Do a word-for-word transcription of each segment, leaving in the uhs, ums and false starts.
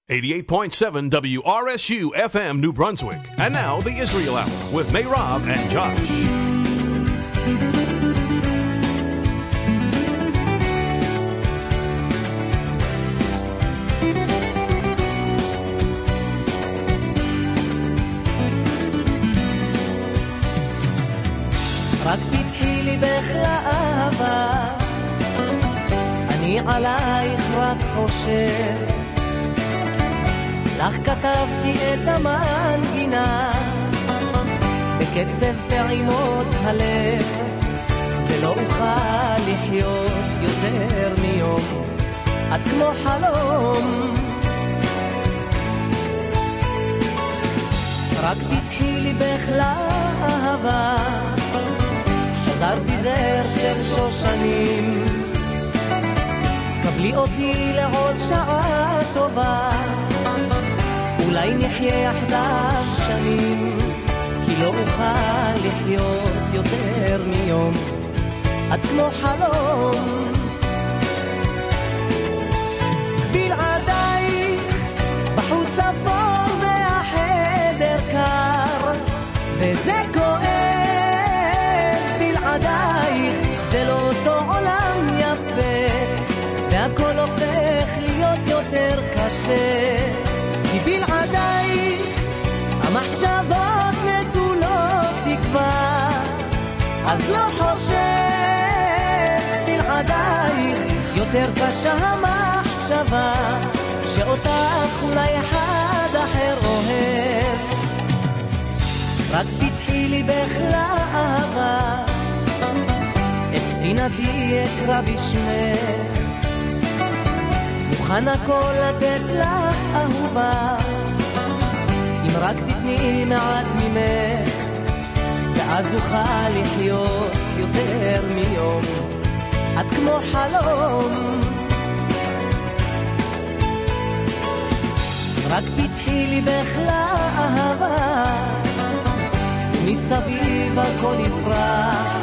eighty-eight point seven W R S U F M New Brunswick. And now the Israel Hour with Meirav and Josh. רק פתחי לי בך לאהבה, אני עלייך רק חושב, לך כתבתי את המנגינה בקצב פעימות הלב, ולא אוכל לחיות יותר מיום, את כמו חלום. רק פתחי לי בך לאהבה, שזרתי זר של שושנים, קבלי אותי לעוד שעה טובה, אולי נחיה יחדיו שנים, כי לא אוכל לחיות יותר מיום, את כמו חלום. בלעדייך בחוץ אפור והחדר קר, וזה כואב, בלעדייך זה לא אותו עולם יפה, והכל הופך להיות יותר קשה, כי בלעדייך המחשבות נטולות תקווה, אז לא חושב, בלעדייך יותר קשה המחשבה, שאותך אולי אחד אחר אוהב. רק פתחי לי בך לאהבה, את ספינתי אקרא בשמך, מוכן הכל לתת לך אהובה, אם רק תתני מעט ממך, ואז אוכל לחיות יותר מיום, את כמו חלום. רק פתחי לי בך לאהבה, מסביב הכל יפרח,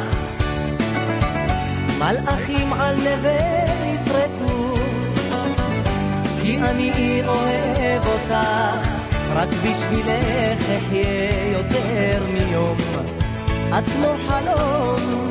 מלאכים על נווה יפרטו, כי אני אוהב אותך, רק בשבילך אחיה יותר מיום, את כמו חלום.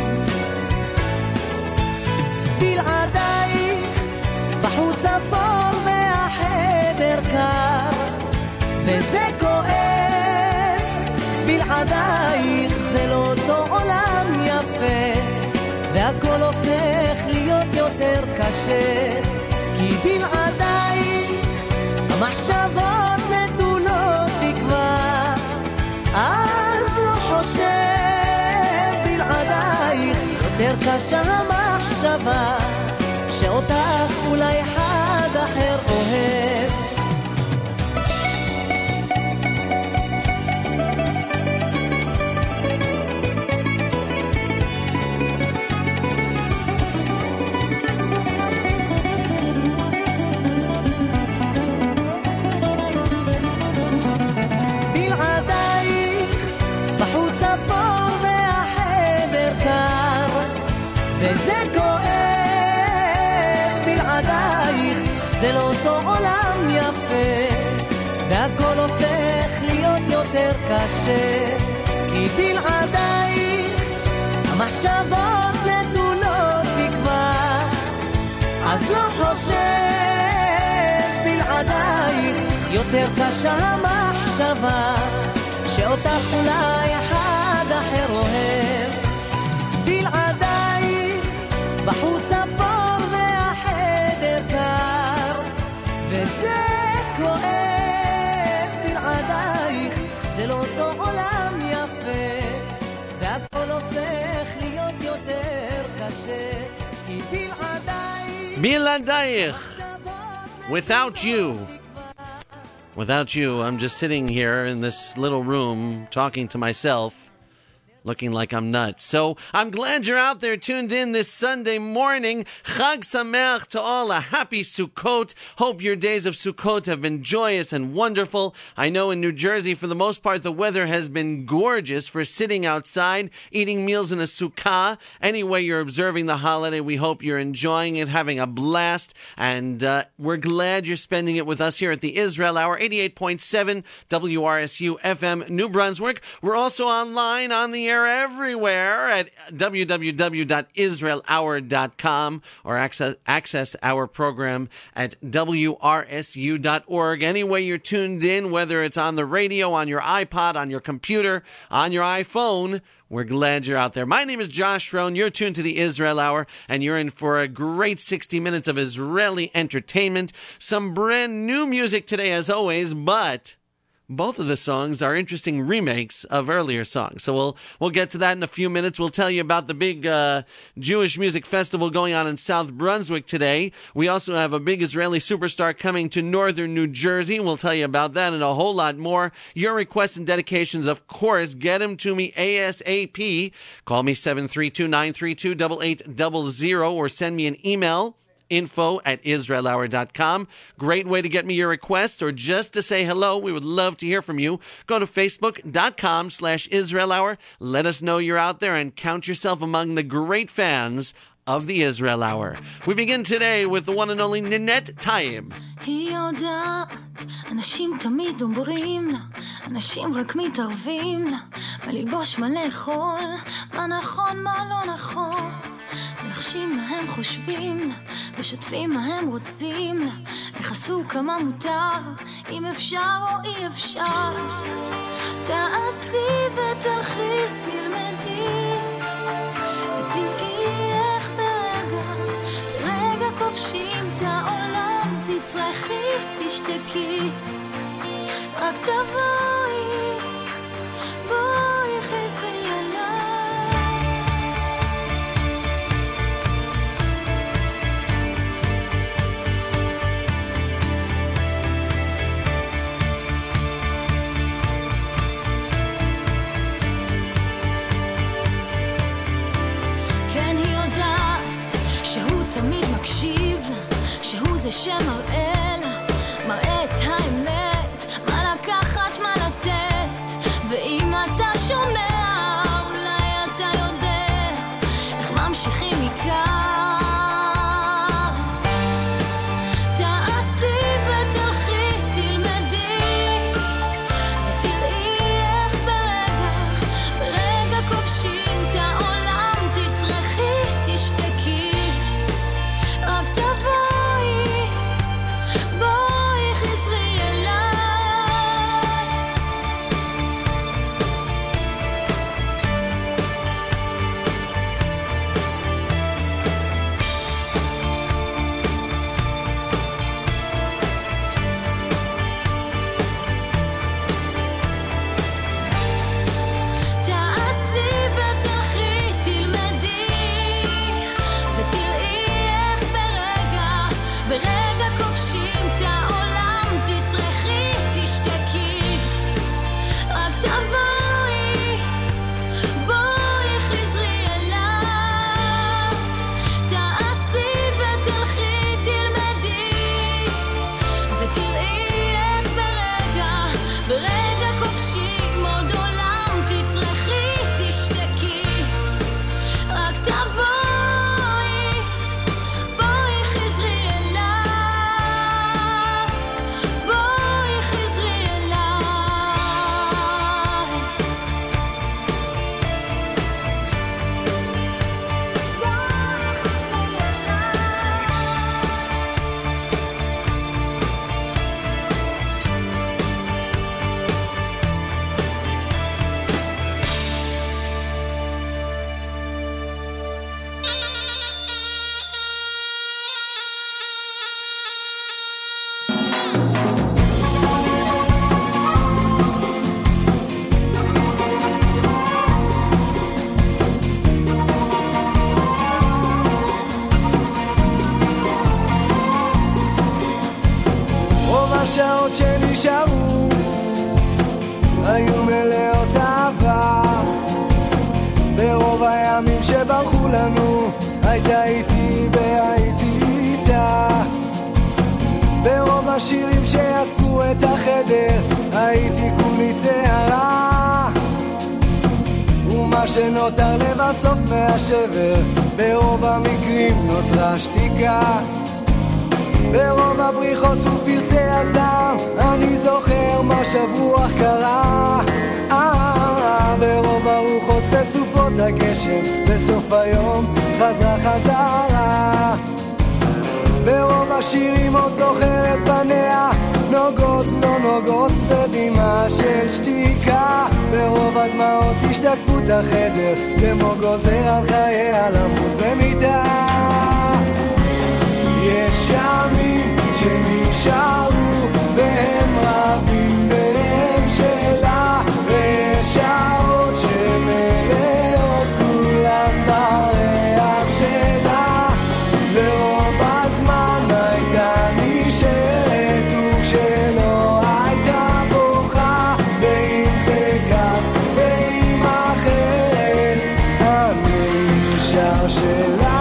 בלעדייך בחוץ אפור והחדר קר, וזה כואב, בלעדייך זה לא אותו עולם יפה, והכל הופך להיות יותר קשה, כי בלעדייך המחשבות נטולות תקווה, אז לא חושב, בלעדייך יותר קשה המחשבה, שאותך אולי אחד אחר אוהב. וזה כואב, בלעדייך זה לא אותו עולם יפה, והכל הופך להיות יותר קשה, כי בלעדייך המחשבות נטולות תקווה, אז לא חושב, בלעדייך יותר קשה המחשבה, שאותך אולי אחד אחר אוהב. בלעדייך בחוץ אפור והחדר קר, וזה כואב, בלעדייך זה לא אותו עולם יפה, והכל הופך להיות יותר קשה, כי בלעדייך בלעדייך, without you. Without you, I'm just sitting here in this little room talking to myself, looking like I'm nuts. So I'm glad you're out there tuned in this Sunday morning. Chag Sameach to all. A happy Sukkot. Hope your days of Sukkot have been joyous and wonderful. I know in New Jersey, for the most part, the weather has been gorgeous for sitting outside, eating meals in a sukkah. Anyway, you're observing the holiday. We hope you're enjoying it, having a blast, and uh, we're glad you're spending it with us here at the Israel Hour, eighty-eight point seven W R S U F M, New Brunswick. We're also online on the air everywhere at w w w dot israel hour dot com or access, access our program at w r s u dot org. Anyway, you're tuned in, whether it's on the radio, on your iPod, on your computer, on your iPhone, we're glad you're out there. My name is Josh Rohn. You're tuned to the Israel Hour, and you're in for a great sixty minutes of Israeli entertainment. Some brand new music today, as always, but both of the songs are interesting remakes of earlier songs. So we'll we'll get to that in a few minutes. We'll tell you about the big uh, Jewish music festival going on in South Brunswick today. We also have a big Israeli superstar coming to northern New Jersey. We'll tell you about that and a whole lot more. Your requests and dedications, of course, get them to me ASAP. Call me seven three two, nine three two, eight eight zero zero or send me an email. Info at israel hour dot com. Great way to get me your requests or just to say hello. We would love to hear from you. Go to facebook.com slash Israel Hour. Let us know you're out there and count yourself among the great fans of the Israel Hour. We begin today with the one and only Ninette Taib. היא יודעת, אנשים תמיד אומרים לה, אנשים רק מתערבים לה, מה ללבוש, מה לאכול, מה נכון, מה לא נכון. מלחשים מה הם חושבים לה, משתפים מה הם רוצים לה, איך עשו כמה מותר, אם אפשר או אי אפשר. תעשי ותלכי, תלמדי, ותראי איך ברגע, ברגע כובשים את העולם, תצרכי, תשתקי, רק תבואי, בואי חזרי אליי. תמיד מקשיב לה, שהוא זה שמראה לה, מראה את האמת, מה לקחת, מה לתת, ואם אתה שומע, אולי אתה יודע, איך ממשיכים מכאן. תעשי ותלכי, תלמדי, ותראי איך ברגע, ברגע כובשים את העולם, תצרכי, תשתקי, רק תבואי, בואי חזרי אליי. תעשי ותלכי, תלמדי, ותראי איך ברגע, ברגע כובשים את העולם, תצרכי, תשתקי, רק תבואי, בואי חזרי אליי. תעשי ותלכי, תלמדי, ותראי איך ברגע, ברגע כובשים עוד עולם, תצרכי, תשתקי, רק תבואי, בואי חזרי אליי, בואי חזרי אליי. רוב השעות שנשארו היו מלאות אהבה, הימים שברחו לנו, הייתה איתי והייתי איתה. ברוב השירים שיעטפו את החדר, הייתי כולי שערה. ומה שנותר לבסוף מהשבר, ברוב המקרים נותרה שתיקה. ברוב הבריחות ופרצי הזעם, אני זוכר מה שבוע קרה. אה, ברוב הרוחות וסופות הגשם, בסוף היום חזרה חזרה. ברוב השירים עוד זוכר את פניה, נוגות לא נוגות בדמעה של שתיקה. ברוב הדמעות השתקפו את החדר, כמו גוזר על חייה למות במיטה. יש ימים שנשארו והם רבים והם שלה, ויש שעות שמלאות כולם בריח שלה. ורוב הזמן הייתה נשארת וכשלא הייתה בוכה, ואם זה כך ואם אחרת אני נשאר שלה.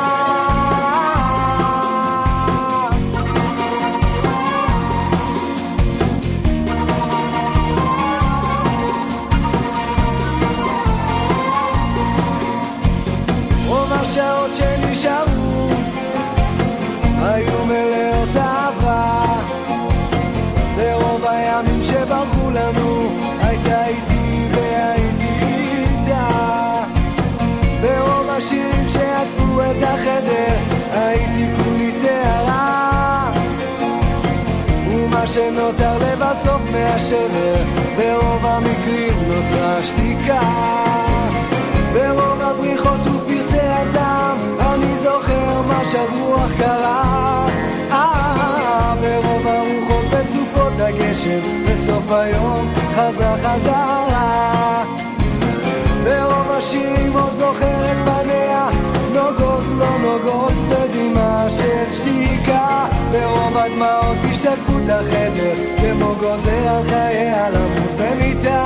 השעות שנשארו היו מלאות אהבה. ברוב הימים שברחו לנו, הייתה איתי והייתי איתה. ברוב השירים שעטפו את החדר, הייתי כולי שערה. ומה שנותר לבסוף מהשבר, ברוב המקרים נותרה שתיקה. ברוב הבריחות ופרצי הזעם, אני זוכר מה שברוח קרה. אה, ברוב הרוחות וסופות הגשם, בסוף היום חזרה חזרה. ברוב השירים עוד זוכר את פניה, נוגות לא נוגות בדמעה של שתיקה. ברוב הדמעות השתקפו את החדר, כמו גוזר על חייה למות במיטה.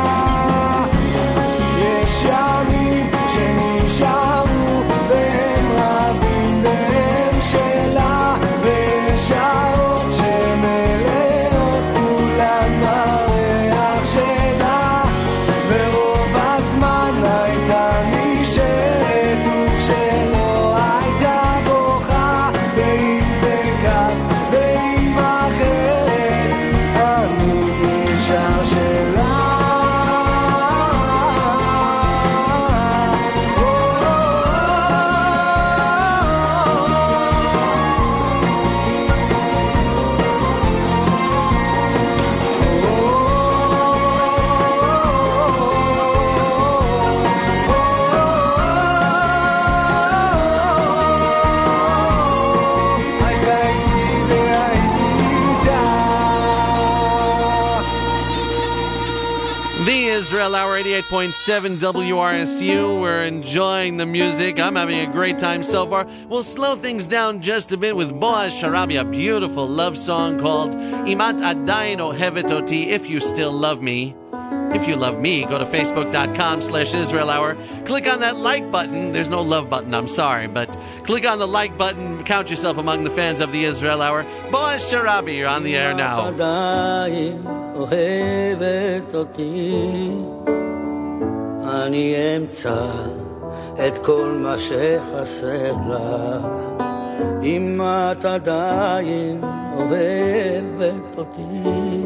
יש ימים שנשארו והם רבים והם שלה, ויש שעות שמלאות כולן בריח שלה. ורוב הזמן הייתה נשארת וכשלא הייתה בוכה, ואם זה כך ואם אחרת אני נשאר שלה. Israel Hour eighty-eight point seven W R S U. We're enjoying the music. I'm having a great time so far. We'll slow things down just a bit with Boaz Sharabi, a beautiful love song called Imat Adayin Ohevet Oti, If You Still Love Me. If you love me, go to facebook.com slash Israel Hour. Click on that like button. There's no love button, I'm sorry, but click on the like button. Count yourself among the fans of the Israel Hour. Boaz Sharabi, you're on the air now. אוהבת אותי, אני אמצא את כל מה שחסר לך. אם את עדיין אוהבת אותי,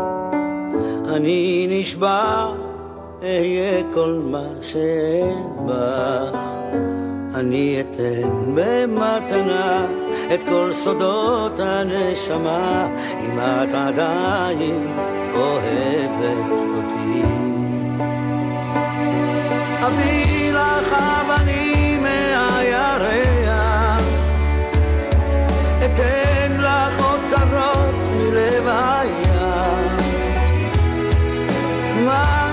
אני נשבע אהיה כל מה שבך. אני אתן במתנה את כל סודות הנשמה, אם את עדיין אוהבת אותי. אביא לך אבנים מהירח, אתן לך אוצרות מלב הים, מה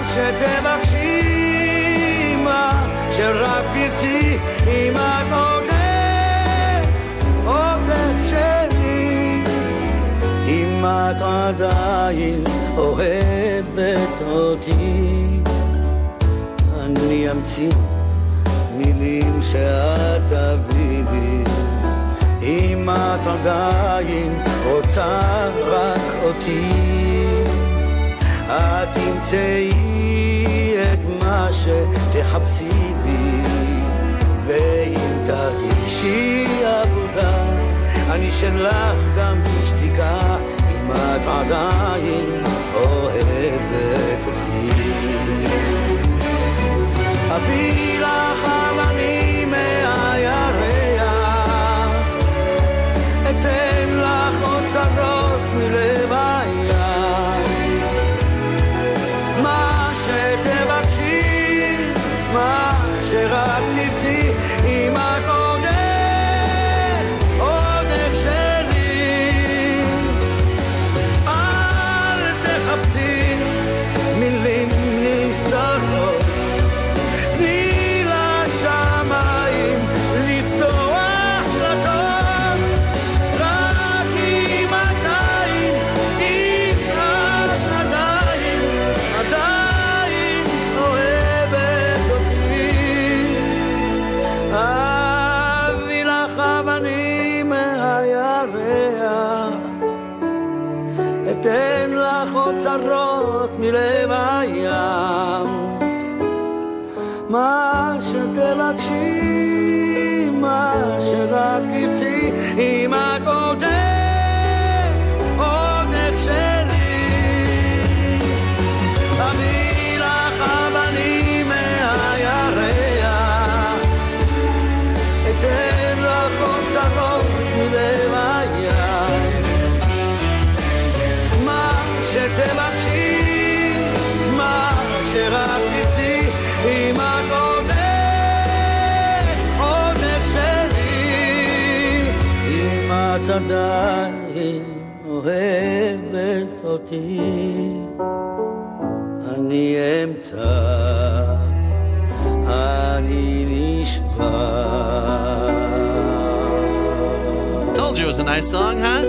שתבקשי, מה שרק תרצי, אם את עודך, עודך שלי. אם את עדיין אוהבת אותי, אני אמציא מילים שאת תביא לי אם את עדיין רוצה רק אותי את תמצאי את מה שתחפשי בי ואם תרגישי עבודה אני שלך גם בשתיקה אם את עדיין אוהבת אותי אביא לך אבנים מהירח אתן לך אוצרות מלב הים מה שתבקשי מה שרק תרצי אם את עודך עודך שלי אל תחפשי מילים נסתרות תני לשמיים לפתוח דלתות רק אם עדיין אם את עדיין עדיין אוהבת אותי אביא לך אבנים מהירח אתן לך אוצרות מלב הים מה שתבקשי מה שרק תרצי אם את עודך עודך שלי אביא לך אבנים מהירח אתן לך אוצרות מלב הים מה שתבקשי מה שרק תרצי אם את עודך עודך שלי אם את עדיין אוהבת אותי אני אמצא אני נשבע Told you it was a nice song, huh?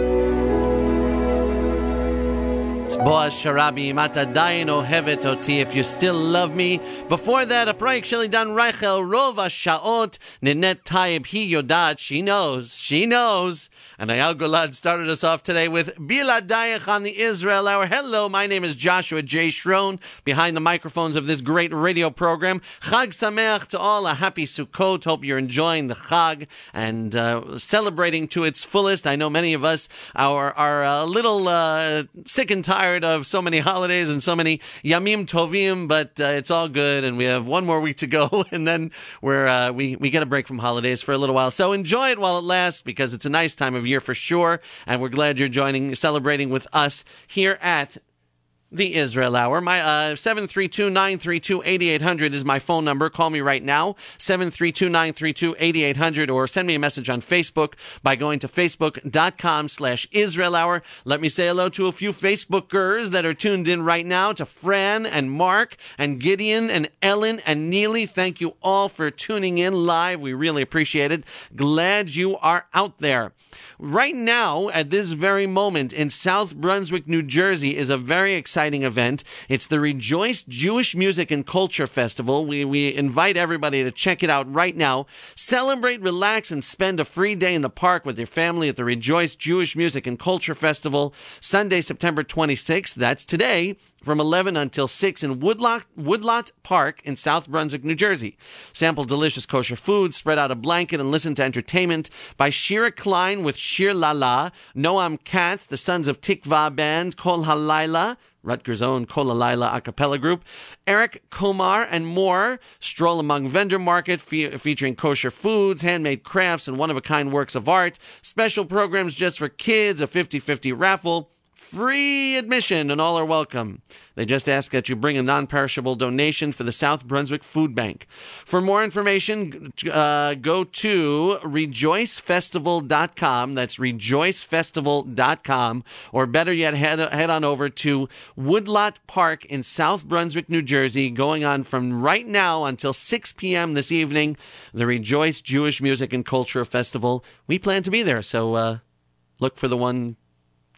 It's Boaz Sharabi, Im At Adayin Ohevet Oti, If You Still Love Me. Before that, a project Sheli Dan Reichel, Rov HaShaot, Ninette Taib, Hi Yodat, She Knows, She Knows. And Ayal Golad started us off today with Biladayach on the Israel Hour. Hello, my name is Joshua J. Shron, behind the microphones of this great radio program. Chag Sameach to all, a happy Sukkot. Hope you're enjoying the Chag and uh, celebrating to its fullest. I know many of us are, are a little uh, sick and tired of so many holidays and so many Yamim Tovim, but uh, it's all good, and we have one more week to go, and then we're uh, we, we get a break from holidays for a little while. So enjoy it while it lasts, because it's a nice time of year for sure, and we're glad you're joining, celebrating with us here at the Israel Hour. My uh, seven three two, nine three two, eight eight zero zero is my phone number. Call me right now, seven three two, nine three two, eight eight zero zero, or send me a message on Facebook by going to facebook.com slash Israel Hour. Let me say hello to a few Facebookers that are tuned in right now, to Fran and Mark and Gideon and Ellen and Neely. Thank you all for tuning in live. We really appreciate it. Glad you are out there. Right now, at this very moment, in South Brunswick, New Jersey, is a very exciting event. It's the Rejoice Jewish Music and Culture Festival. We, we invite everybody to check it out right now. Celebrate, relax, and spend a free day in the park with your family at the Rejoice Jewish Music and Culture Festival, Sunday, September twenty-sixth. That's today, from eleven until six in Woodlot, Woodlot Park in South Brunswick, New Jersey. Sample delicious kosher food, spread out a blanket, and listen to entertainment by Shira Klein with Shir Lala, Noam Katz, the Sons of Tikva Band, Kol Halayla, Rutgers' own Kol Halayla a cappella group, Eric Komar, and more. Stroll among vendor market fe- featuring kosher foods, handmade crafts, and one-of-a-kind works of art. Special programs just for kids, a fifty-fifty raffle. Free admission, and all are welcome. They just ask that you bring a non-perishable donation for the South Brunswick Food Bank. For more information, uh, go to rejoice festival dot com. That's rejoice festival dot com. Or better yet, head, head on over to Woodlot Park in South Brunswick, New Jersey, going on from right now until six p.m. this evening, the Rejoice Jewish Music and Culture Festival. We plan to be there, so uh, look for the one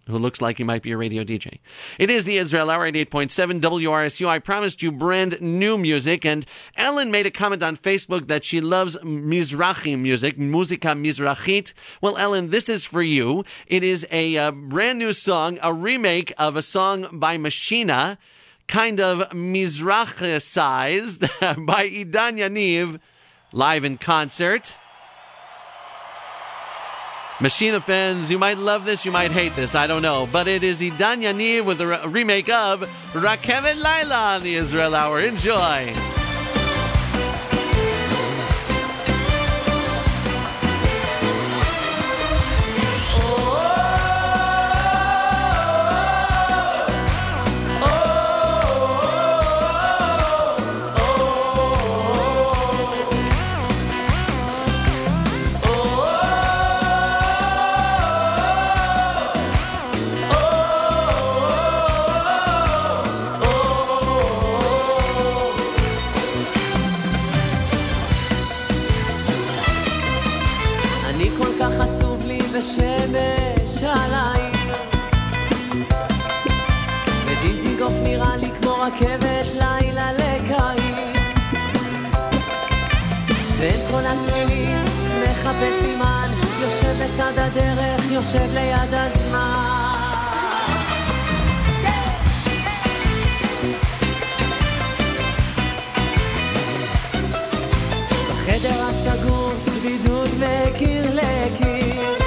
who looks like he might be a radio D J. It is the Israel Hour, eighty-eight point seven W R S U. I promised you brand new music, and Ellen made a comment on Facebook that she loves Mizrahi music, Musika Mizrachit. Well, Ellen, this is for you. It is a uh, brand new song, a remake of a song by Machina, kind of Mizrach-sized, by Idan Yaniv, live in concert. Machina fans, you might love this, you might hate this, I don't know. But it is Idan Yaniv with a re- remake of Rakevet Laila on the Israel Hour. Enjoy! ושמש על העיר ודיזינגוף נראה לי כמו רכבת לילה לקהיר בין כל הצלילים מחפש סימן יושב בצד הדרך יושב ליד הזמן בחדר הסגור בדידות מקיר לקיר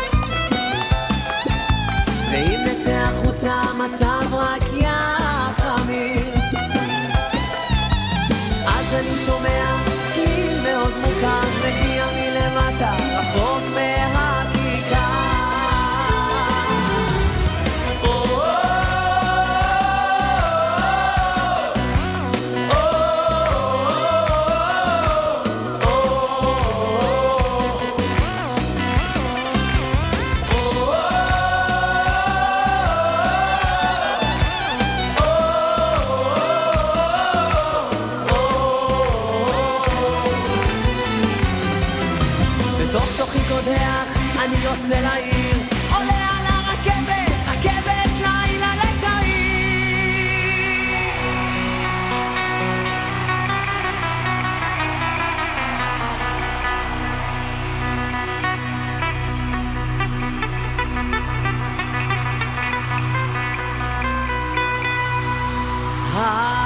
ואם נצא החוצה המצב רק יחמיר אז אני שומע צליל מאוד מוכר מגיע מלמטה רחוק מהכיכר אני יוצא לעיר עולה על הרכבת רכבת לילה לקהיר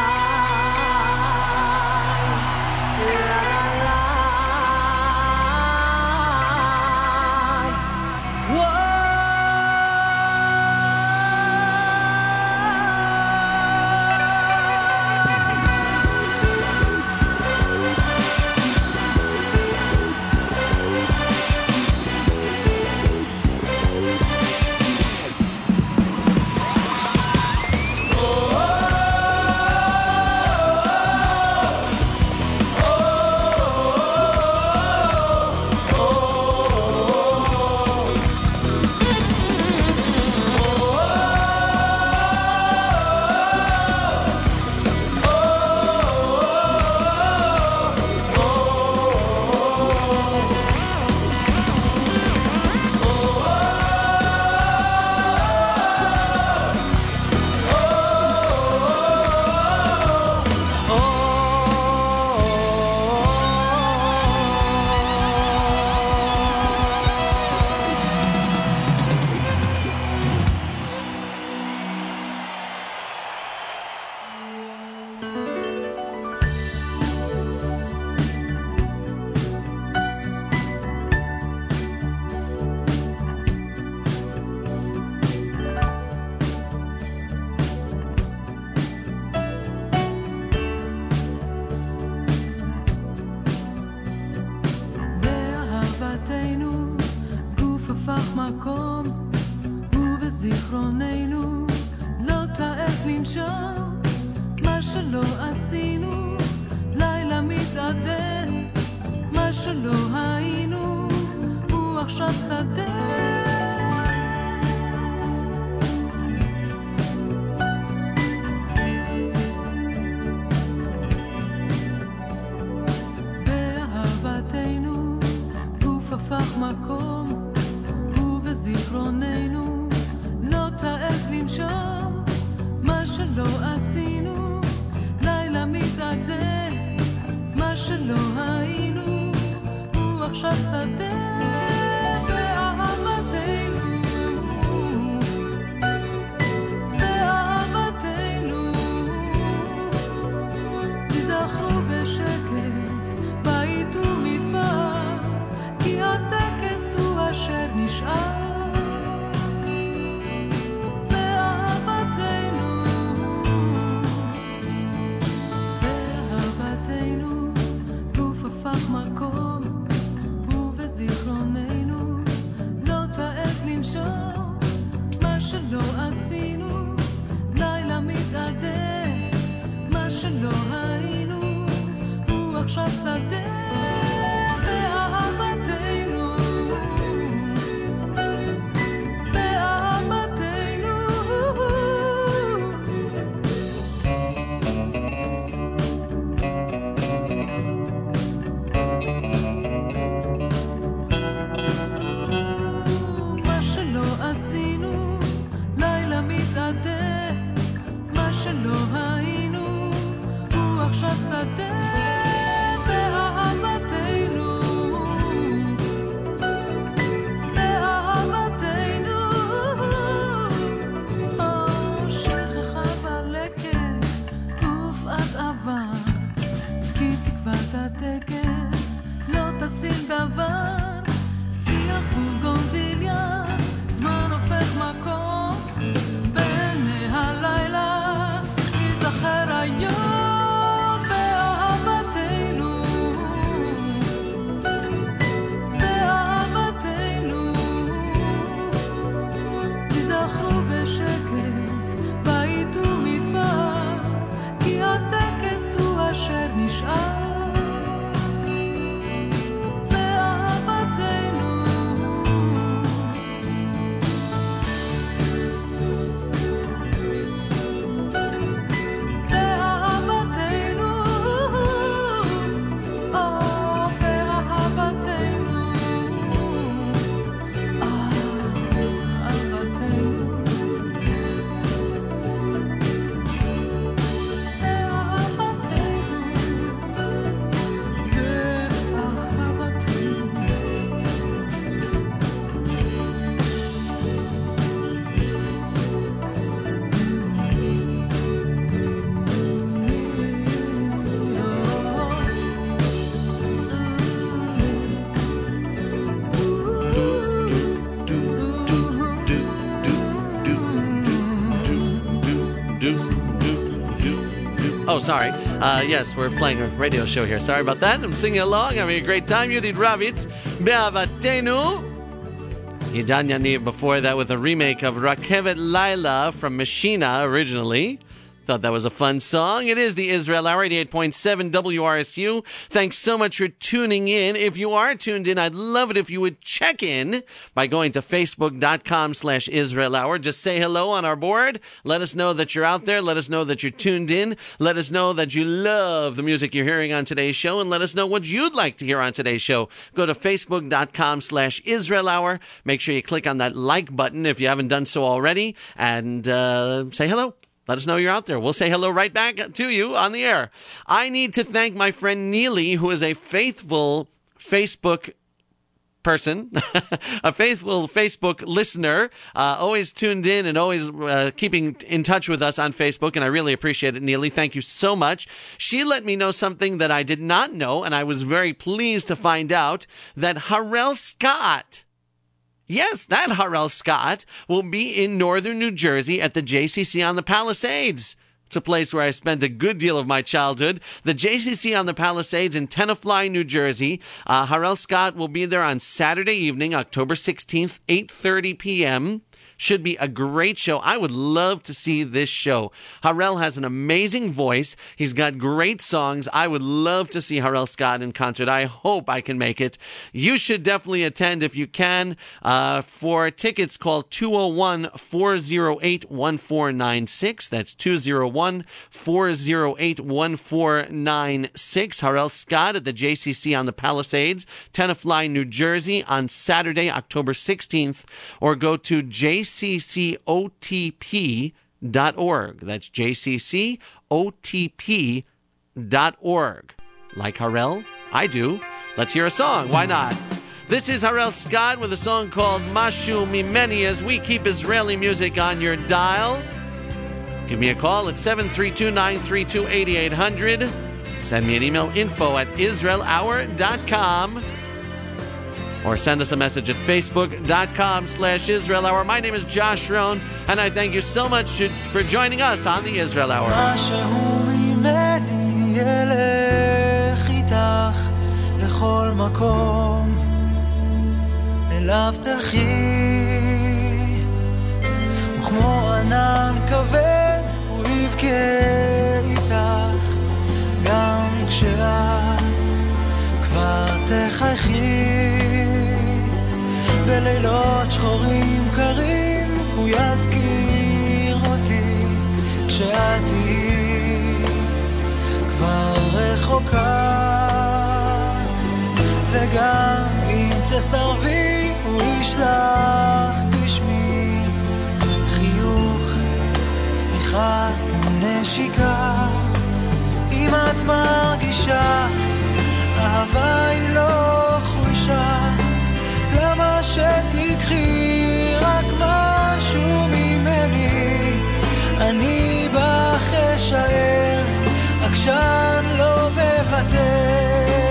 זיכרוננו לא תעש לנשום מה שלא עשינו לילה מתעדן מה שלא היינו הוא עכשיו שדה באהבתנו גוף הפך מקום ובזיכרוננו לא לנשום מה שלא עשינו לילה מתעדה מה שלא היינו הוא עכשיו שדה באהבתנו באהבתנו תזכרו בשקט בית ומדבר כי הטקס הוא אשר נשאר זיכרוננו לא תעז לנשום מה שלא עשינו לילה מתעדה מה שלא היינו הוא עכשיו שדה באהבתנו באהבתנו עשינו לילה מתעדה מה שלא היינו הוא עכשיו שדה באהבתנו באהבתנו או שכחה בלקת ופעת עבר כי תקוות הטקס לא תציל דבר שיח בורגונביליה זמן הופך מקום בעיני הלילה ייזכר היום באהבתנו באהבתנו תזכרו בשקט בית ומדבר כי הטקס הוא אשר נשאר Oh, sorry. Uh, yes, we're playing a radio show here. Sorry about that. I'm singing along. Having a great time. Yudit Ravitz, Be'avatenu. Yidan Yaniv before that with a remake of Rakevet Laila from Machina originally. Thought that was a fun song. It is the Israel Hour, eighty-eight point seven W R S U. Thanks so much for tuning in. If you are tuned in, I'd love it if you would check in by going to facebook.com slash Israel Hour. Just say hello on our board. Let us know that you're out there. Let us know that you're tuned in. Let us know that you love the music you're hearing on today's show. And let us know what you'd like to hear on today's show. Go to facebook.com slash Israel Hour. Make sure you click on that like button if you haven't done so already. And uh, say hello. Let us know you're out there. We'll say hello right back to you on the air. I need to thank my friend Neely, who is a faithful Facebook person, a faithful Facebook listener, uh, always tuned in and always uh, keeping in touch with us on Facebook, and I really appreciate it, Neely. Thank you so much. She let me know something that I did not know, and I was very pleased to find out that Harel Scott, yes, that Harel Scott will be in northern New Jersey at the J C C on the Palisades. It's a place where I spent a good deal of my childhood. The J C C on the Palisades in Tenafly, New Jersey. Uh, Harel Scott will be there on Saturday evening, October sixteenth, eight thirty p.m. Should be a great show. I would love to see this show. Harel has an amazing voice. He's got great songs. I would love to see Harel Scott in concert. I hope I can make it. You should definitely attend if you can. Uh, for tickets, call two oh one, four oh eight, one four nine six. That's two oh one, four oh eight, one four nine six. Harel Scott at the J C C on the Palisades, Tenafly, New Jersey on Saturday, October sixteenth. Or go to J C c c o t p dot org. That's j c c o t p dot org. Like Harel? I do. Let's hear a song. Why not? This is Harel Scott with a song called Mashu Mimeni as we keep Israeli music on your dial. Give me a call at seven three two, nine three two, eight eight hundred. Send me an email, info at israel hour dot com. Or send us a message at facebook.com slash Israel Hour. My name is Josh Rohn, and I thank you so much to, for joining us on the Israel Hour. משהו ממני ילך איתך לכל מקום אליו תחי וכמו ענן כבד הוא יבכה איתך גם כשאת כבר תחייכי בלילות שחורים קרים הוא יזכיר אותי כשאת תהיי כבר רחוקה וגם אם תסרבי הוא ישלח בשמי חיוך סליחה ונשיקה אם את מרגישה אהבה היא לא חולשה למה שתקחי רק משהו ממני אני בך אשאר עקשן לא מוותר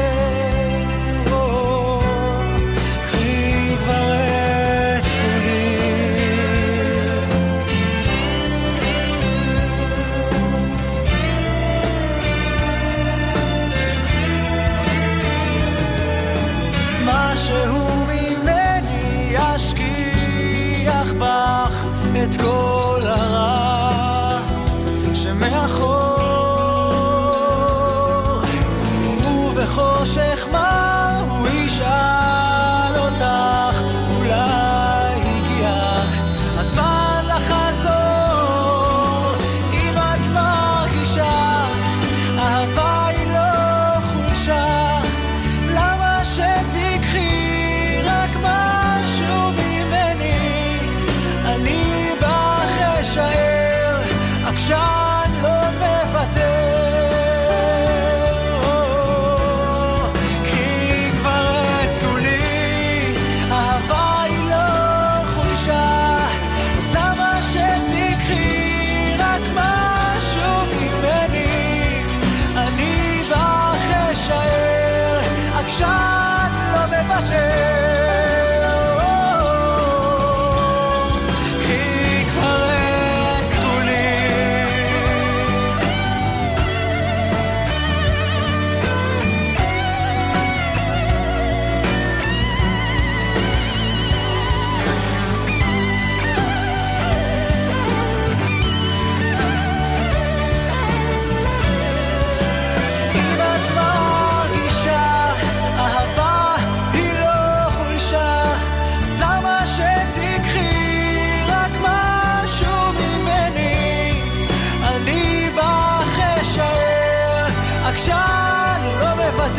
קחי כבר את כולי משהו ממני ישכיח בך את כל הרע שמאחור ובחושך מה הוא ישאל אותך אולי הגיע הזמן לחזור אם את מרגישה אהבה היא לא חולשה למה שתקחי רק משהו ממני אני בך אשאר עקשן לא מוותר כי כבר את כולי אהבה היא לא חולשה אז למה שתקחי רק משהו ממני אני בך אשאר עקשן לא מוותר עקשן לא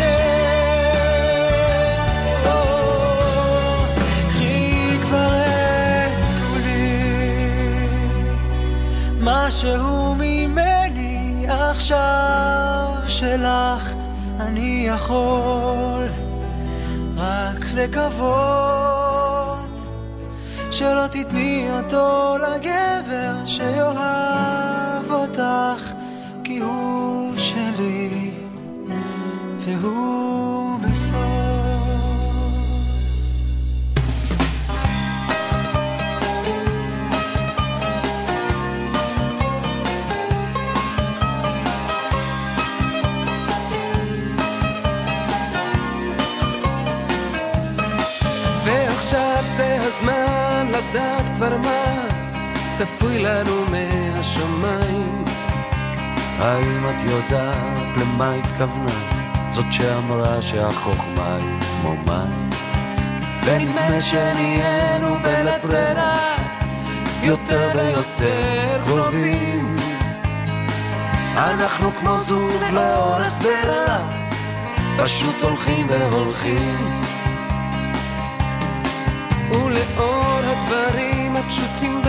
מוותר קחי כבר את כולי משהו ממני עכשיו שלך אני יכול רק לקוות שלא תתני אותו לגבר שיאהב אותך כי הוא שלי והוא בסוף ועכשיו זה הזמן לדעת כבר מה צפוי לנו מהשמיים האם את יודעת למה התכוונה זאת שאמרה שהחוכמה היא כמו מים ונדמה שנהיינו בלית ברירה יותר ויותר קרובים אנחנו כמו זוג לאור הסדרה פשוט הולכים והולכים ולאור הדברים הפשוטים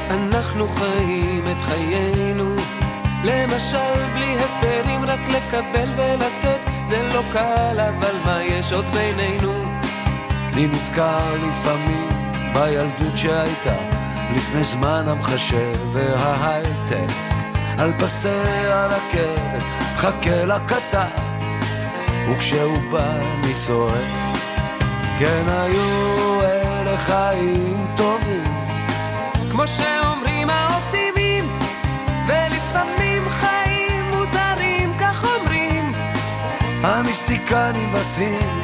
אנחנו חיים את חיינו, למשל בלי הסברים, רק לקבל ולתת, זה לא קל, אבל מה יש עוד בינינו? אני נזכר לפעמים בילדות שהייתה, לפני זמן המחשב וההייטק, על פסי הרכבת, מחכה לקטר, וכשהוא בא אני צועק, כן היו אלה חיים טובים, כמו שאומרים האופטימים, ולפעמים חיים מוזרים, כך אומרים המיסטיקנים בסין,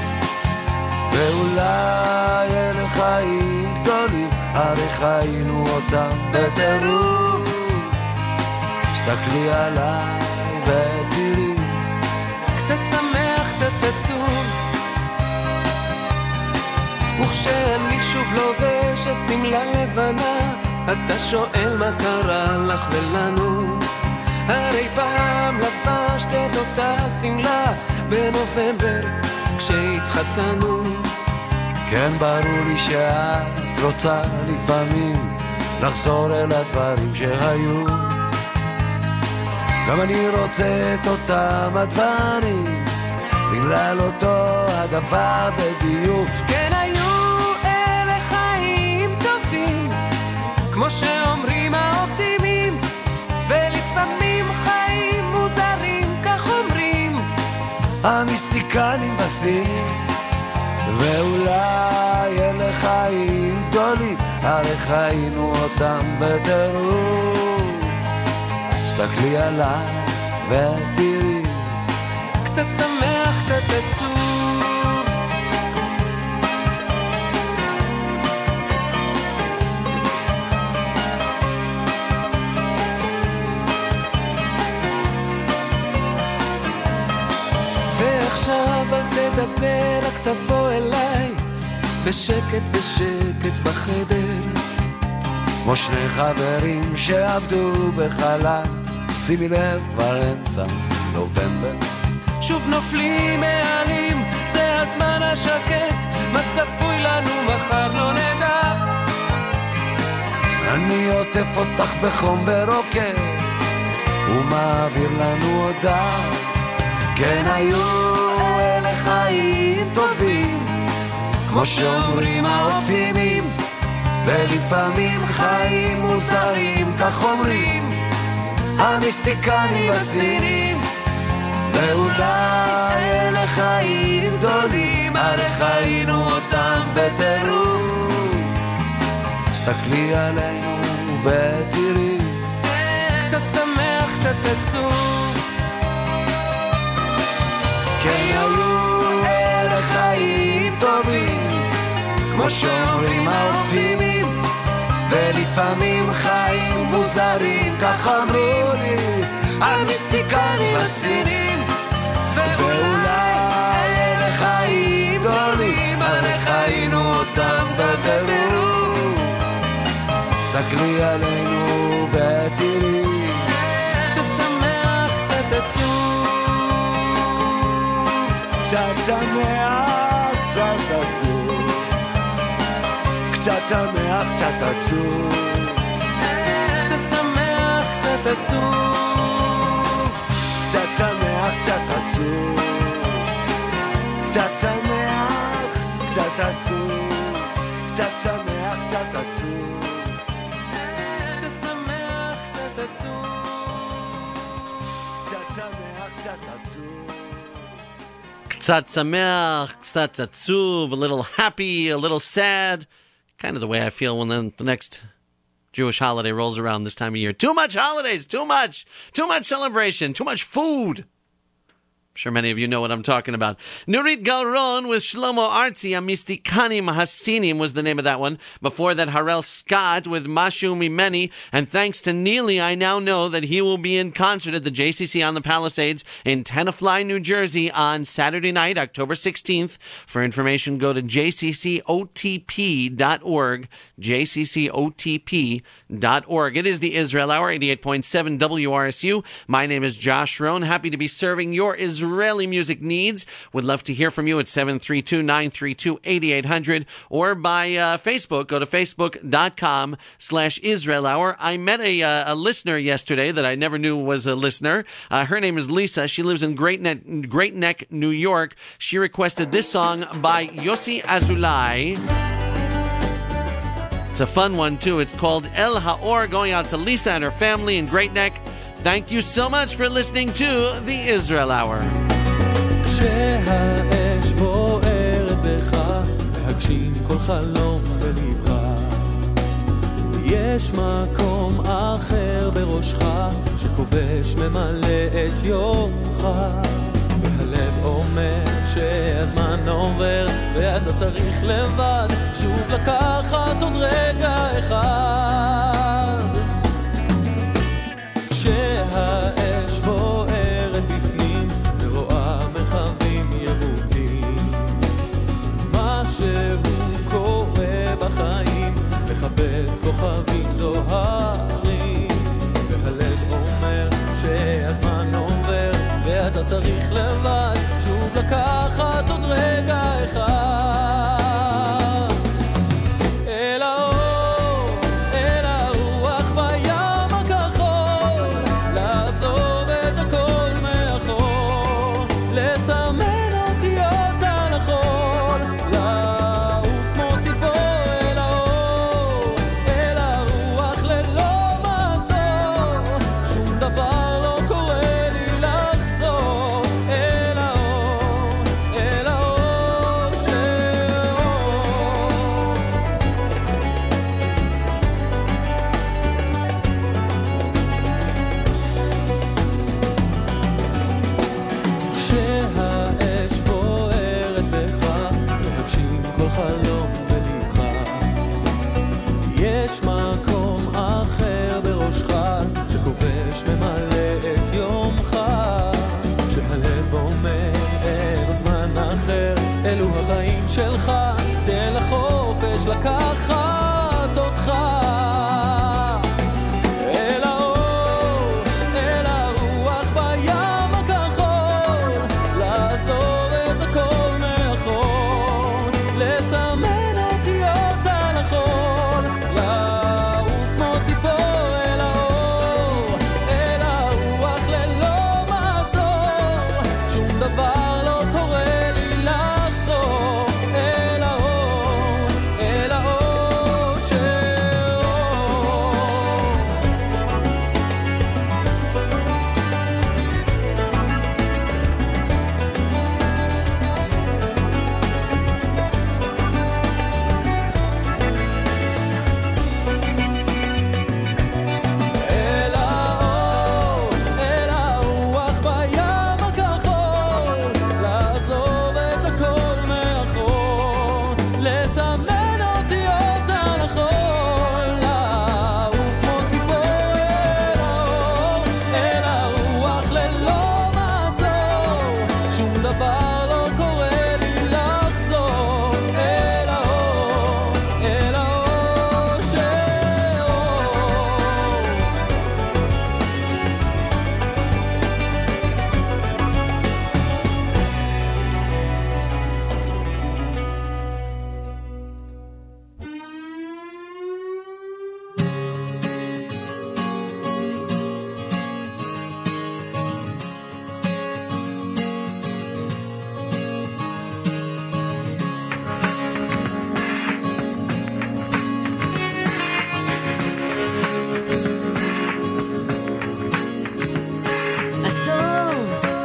ואולי אלה חיים גדולים, הרי חיינו אותם בטירוף. תסתכלי עליי ותראי, קצת שמח, קצת עצוב, וכשאני שוב לובש את סמלה לבנה, אתה שואל מה קרה לך ולנו, הרי פעם לבשת את אותה סמלה בנובמבר כשהתחתנו. כן ברור לי שאת רוצה לפעמים לחזור אל הדברים שהיו, גם אני רוצה את אותם הדברים, בגלל אותו הדבר בדיוק. כן היו אלה חיים טובים, כמו שאומרים האופטימים, ולפעמים חיים מוזרים, כך אומרים המיסטיקנים בסין, ואולי אלה חיים גדולים, הרי חיינו אותם בטירוף. תסתכלי עליי ותראי, קצת שמח, קצת עצוב, ועכשיו אל תדבר, רק תבוא אליי בשקט בשקט בחדר, כמו שני חברים שעבדו בחלל, שימי לב כבר אמצע נובמבר, שוב נופלים מעלים, זה הזמן השקט, מה צפוי לנו מחר לא נדע. אני עוטף אותך בחום ורוקד, ומעביר לנו הודעה, כן היו אלה חיים טובים, כמו שאומרים האופטימים, ולפעמים חיים מוזרים, כך אומרים המיסטיקנים בסינים, ואולי אלה חיים גדולים, הרי חיינו אותם בטירוף. תסתכלי עלינו ותראי, קצת שמח, קצת עצוב, כן היו אלה חיים טובים, כמו שאומרים האופטימים, ולפעמים חיים מוזרים, כך אמרו לי המיסטיקנים הסינים, ואולי אלה חיים גדולים, הרי חיינו אותם בטירוף. תסתכלי עלינו ותראי, קצת שמח, קצת עצוב, קצת שמח, קצת עצוב, קצת שמח, קצת עצוב, קצת שמח, קצת עצוב, קצת שמח, קצת עצוב, קצת שמח, קצת עצוב, קצת שמח, קצת עצוב, קצת שמח, קצת עצוב, קצת שמח, קצת עצוב. קצת שמח, קצת עצוב, a little happy, a little sad. Kind of the way I feel when the, the next Jewish holiday rolls around this time of year. Too much holidays, too much, too much celebration, too much food. I'm sure many of you know what I'm talking about. Nurit Galron with Shlomo Artzi, Amistikhanim Hasinim was the name of that one. Before that, Harel Scott with Mashu Mimeni. And thanks to Neely, I now know that he will be in concert at the J C C on the Palisades in Tenafly, New Jersey on Saturday night, October sixteenth. For information, go to j c c o t p dot org, j c c o t p dot org. It is the Israel Hour, eighty-eight point seven W R S U. My name is Josh Rohn. Happy to be serving your Israel Israeli music needs. Would love to hear from you at seven three two, nine three two, eight eight hundred or by uh, Facebook. Go to facebook.com slash Israel Hour. I met a, uh, a listener yesterday that I never knew was a listener. Uh, her name is Lisa. She lives in Great Neck, Great Neck, New York. She requested this song by Yossi Azulay. It's a fun one, too. It's called El Haor, going out to Lisa and her family in Great Neck. Thank you so much for listening to the Israel Hour. כשהאש בוערת בך, להגשים כל חלום בלבך. יש מקום אחר בראשך, שכובש ממלא את יומך. והלב אומר שהזמן עובר, ואתה צריך לבד שוב לקחת עוד רגע אחד. כשהאש בוערת בפנים, ורואה מרחבים ירוקים, משהו קורה בחיים, מחפש כוכבים זוהרים. והלב אומר שהזמן עובר, ואתה צריך לבד שוב לקחת עוד רגע אחד. אל האור, אל הרוח בים הכחול, לעזוב את הכל מאחור, לסמן אותיות על החול, לעוף כמו ציפור. אל האור, אל הרוח ללא מעצור, שום דבר לא קורה לי לחזור. אל האור, אל האור שאור. כשהאש בוערת בך, להגשים כל חלום בלבך. יש מקום אחר בראשך, שכובש ממלא את יומך. כשהלב אומר אין עוד זמן אחר, אלו החיים שלך, תן לחופש לקחת אותך. אל האור, אל הרוח בים הכחול, לעזוב את הכל מאחור, לסמן אותיות על החול, לעוף כמו ציפור. אל האור, אל הרוח ללא מעצור, שום דבר לא קורה לי לחזור. אל האור, אל האור שאור. אל האור, אל הרוח בים הכחול, לעזוב את הכל מאחור, לסמן אותיות על החול, לעוף כמו ציפור. אל האור, אל הרוח ללא מעצור, שום דבר לא קורה לי לחזור. אל האור, אל האור שאור. עצור,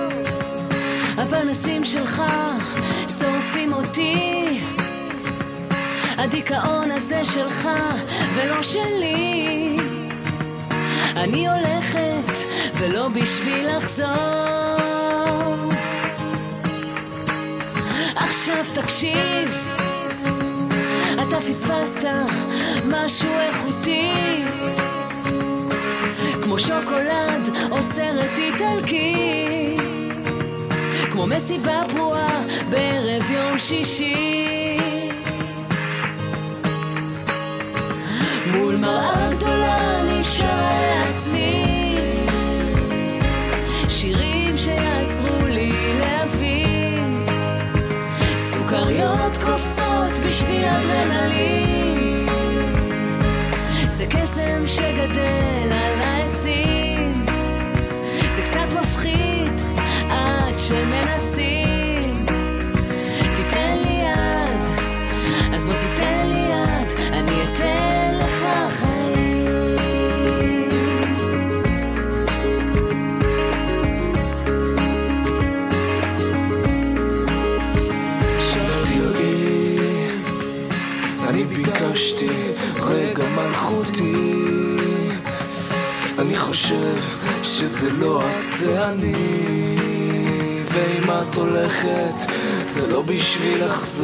הפנסים שלך שורפים אותי, הדיכאון הזה שלך ולא שלי. אני הולכת ולא בשביל לחזור. עכשיו תקשיב, אתה פספסת משהו איכותי, כמו שוקולד או סרט איטלקי, כמו מסיבה פרועה בערב יום שישי, מול מראה גדולה נשאר לעצמי שירים שיעזרו לי בשביל אדרנלין. זה קסם שגדל על העצים, זה קצת מפחיד עד שמנסים. תיתן לי יד, אז לא תיתן לי יד, אני אתן לך חיים. שבתי רגעי, אני ביקשתי רגע מלכותי, אני חושב שזה לא את, זה אני. ואם את הולכת זה לא בשביל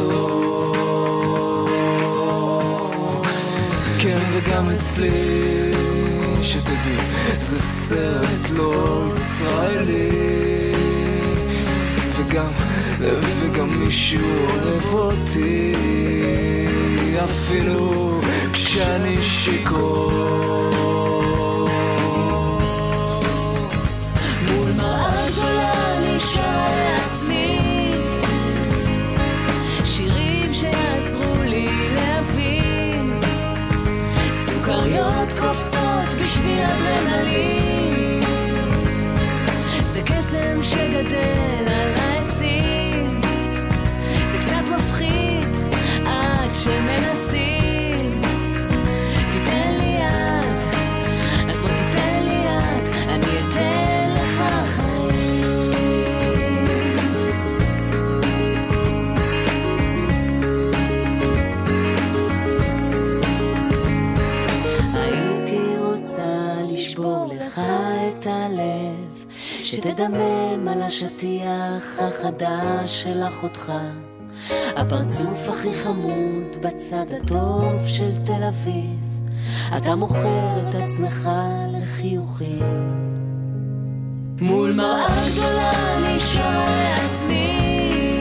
לחזור. כן, וגם אצלי שתדעי זה סרט לא ישראלי, וגם וגם מישהו אוהב אותי אפילו כשאני שיכור. מול מראה גדולה נשאר לעצמי שירים שיעזרו לי להבין, סוכריות קופצות בשביל אדרנלין. זה קסם שגדל על העצים, זה קצת מפחיד עד שמנסים. תיתן לי יד, אז לא תיתן לי יד, אני אתן לך חיים. הייתי רוצה לשבור לך את הלב, שתדמם על השטיח החדש של אחותך, הפרצוף הכי חמוד בצד הטוב של תל אביב. אתה מוכר את עצמך לחיוכים. מול מראה גדולה נשאר לעצמי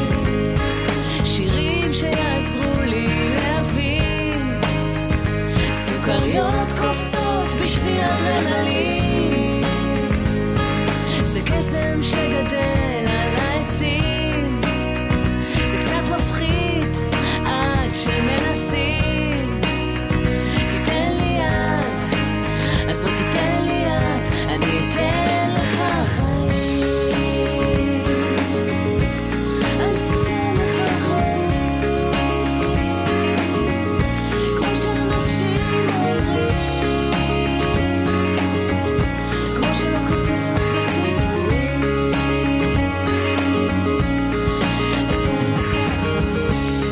שירים שיעזרו לי להבין, סוכריות קופצות בשביל אדרנלין. זה קסם שגדל על העצים, זה קצת מפחיד עד שמנסים. תיתן לי יד, אז לא תיתן לי יד, אני אתן לך חיים. אני אתן לך חיים, כמו שאנשים אומרים, כמו שלא כותב בסיפורים. אתן לך חיים.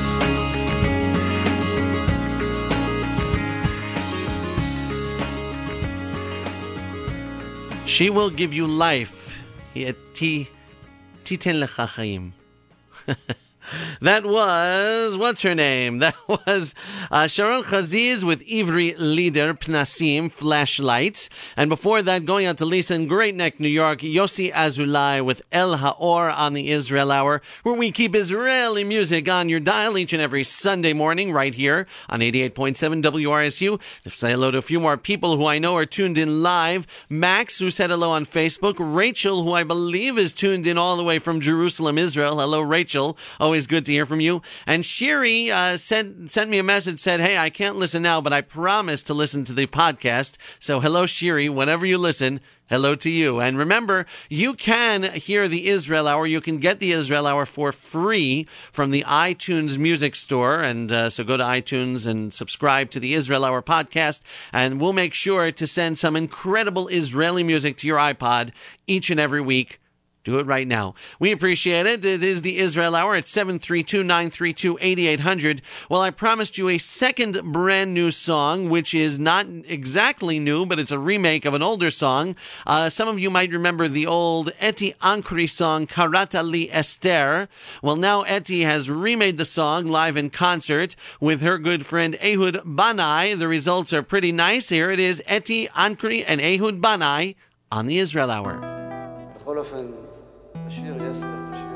She will give you life. Ti titen lecha chaim. That was, what's her name? That was uh, Sharon Chaziz with Ivri Lieder, Pnasim, Flashlights. And before that, going out to Lisa in Great Neck, New York, Yossi Azulai with El Haor on the Israel Hour, where we keep Israeli music on your dial each and every Sunday morning right here on eighty-eight point seven W R S U. Let's say hello to a few more people who I know are tuned in live. Max, who said hello on Facebook. Rachel, who I believe is tuned in all the way from Jerusalem, Israel. Hello, Rachel. Always good to hear from you. And Shiri uh, sent sent me a message, said, hey, I can't listen now, but I promise to listen to the podcast. So hello, Shiri. Whenever you listen, hello to you. And remember, you can hear the Israel Hour. You can get the Israel Hour for free from the iTunes Music Store. And uh, so go to iTunes and subscribe to the Israel Hour podcast. And we'll make sure to send some incredible Israeli music to your iPod each and every week. Do it right now. We appreciate it. It is the Israel Hour at seven three two, nine three two, eight eight hundred. Well, I promised you a second brand new song, which is not exactly new, but it's a remake of an older song. Uh, some of you might remember the old Eti Ankri song, Karata Li Esther. Well, now Eti has remade the song live in concert with her good friend Ehud Banai. The results are pretty nice. Here it is, Eti Ankri and Ehud Banai on the Israel Hour. בכל אופן, תשאיר, יסתר, תשאיר.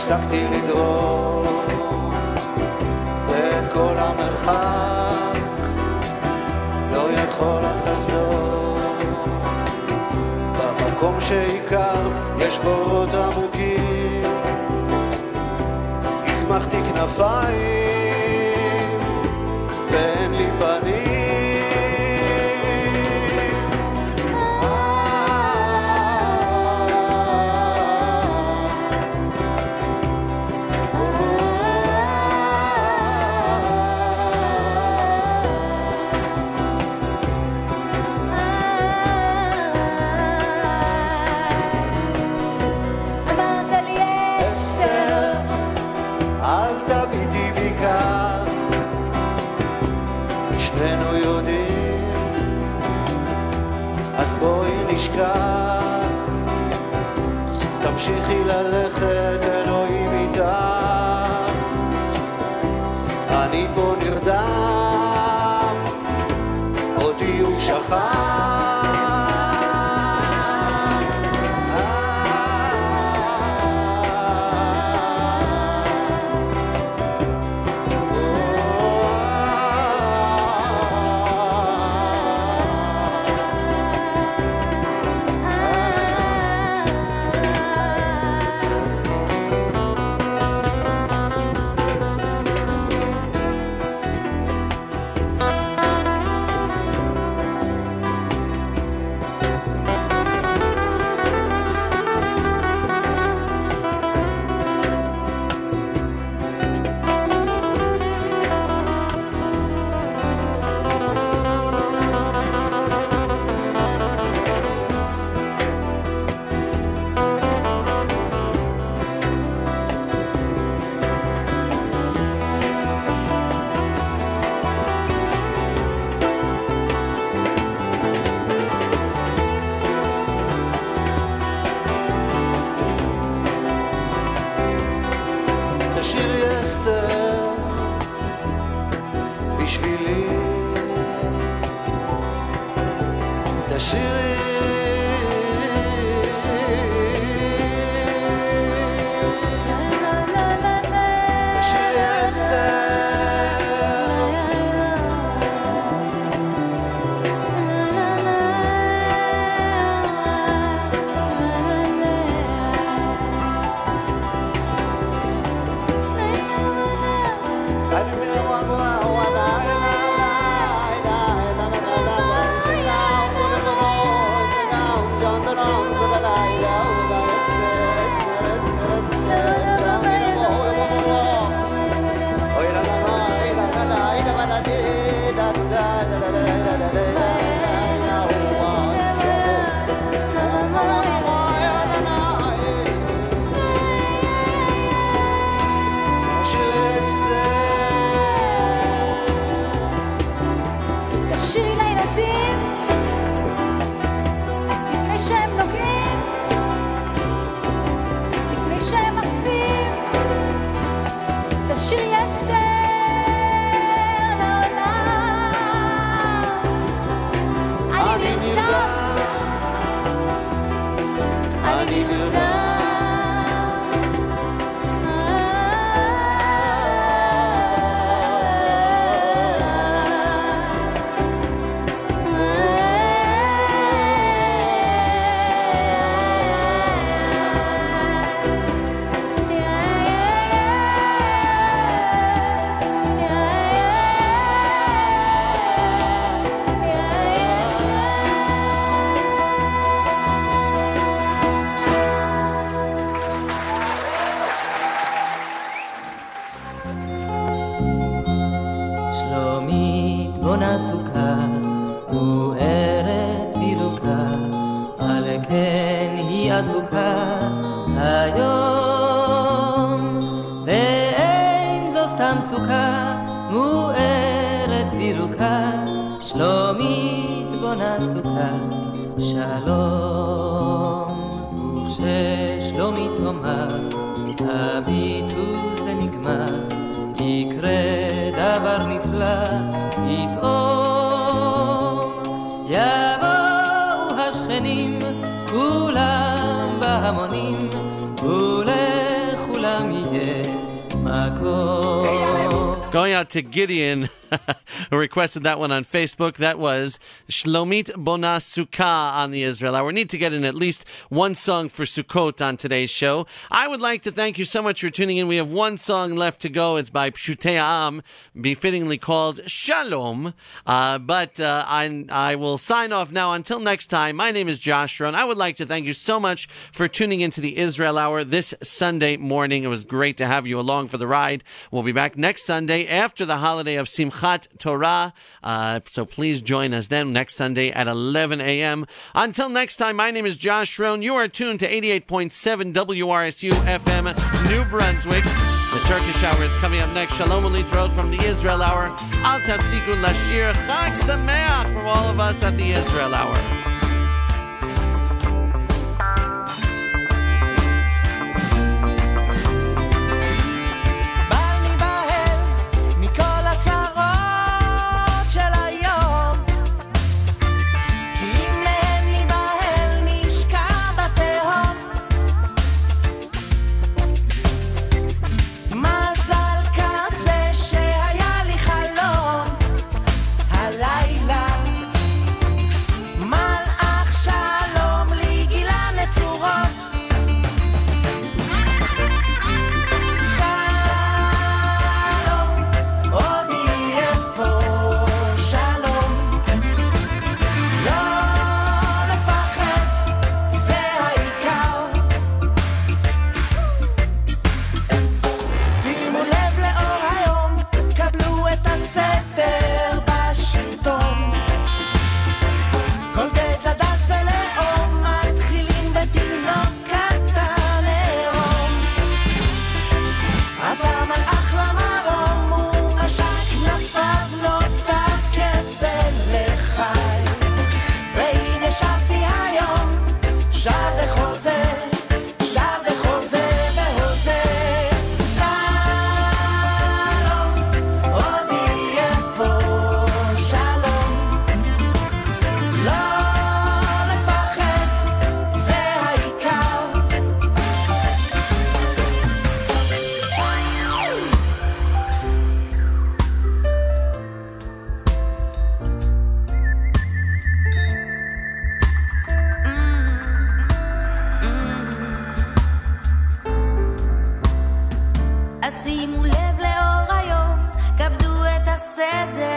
הפסקתי לדרוך ואת כל המרחק לא יכול לחזור. במקום שהכרת יש בורות עמוקים, הצמחתי כנפיים ואין לי פנים. בואי נשכח, תמשיכי ללכת, אלוהים איתך. אני פה נרדם, אותי הוא שכח. השכנים כולם בהמונים ולכולם Going out to Gideon, who requested that one on Facebook. That was Shlomit Bona Sukkah on the Israel Hour. We need to get in at least one song for Sukkot on today's show. I would like to thank you so much for tuning in. We have one song left to go. It's by Pshutei Am, befittingly called Shalom. Uh, but uh, I, I will sign off now. Until next time, my name is Josh Rohn. I would like to thank you so much for tuning into the Israel Hour this Sunday morning. It was great to have you along for the ride. We'll be back next Sunday after the holiday of Simchat Torah. Uh, so please join us then next Sunday at eleven a.m. Until next time, my name is Josh Rohn. You are tuned to eighty-eight point seven W R S U F M, New Brunswick. The Turkish Hour is coming up next. Shalom Ulitrot from the Israel Hour. Al Tafsiku Lashir. Chag Sameach from all of us at the Israel Hour. שימו לב לאור היום, כבדו את הסדר